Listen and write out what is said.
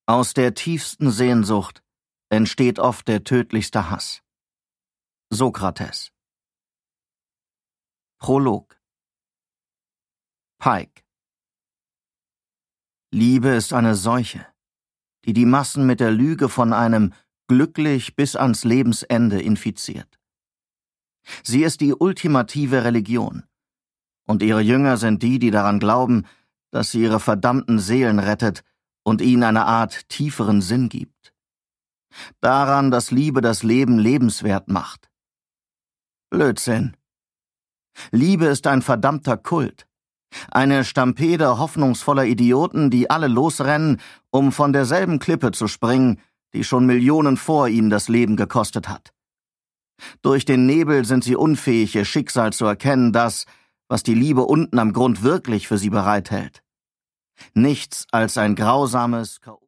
Aus der tiefsten Sehnsucht entsteht oft der tödlichste Hass. Sokrates. Prolog. Pike. Liebe ist eine Seuche, die die Massen mit der Lüge von einem glücklich bis ans Lebensende infiziert. Sie ist die ultimative Religion, und ihre Jünger sind die, die daran glauben, dass sie ihre verdammten Seelen rettet und ihnen eine Art tieferen Sinn gibt. Daran, dass Liebe das Leben lebenswert macht. Blödsinn. Liebe ist ein verdammter Kult. Eine Stampede hoffnungsvoller Idioten, die alle losrennen, um von derselben Klippe zu springen, die schon Millionen vor ihnen das Leben gekostet hat. Durch den Nebel sind sie unfähig, ihr Schicksal zu erkennen, das, was die Liebe unten am Grund wirklich für sie bereithält. Nichts als ein grausames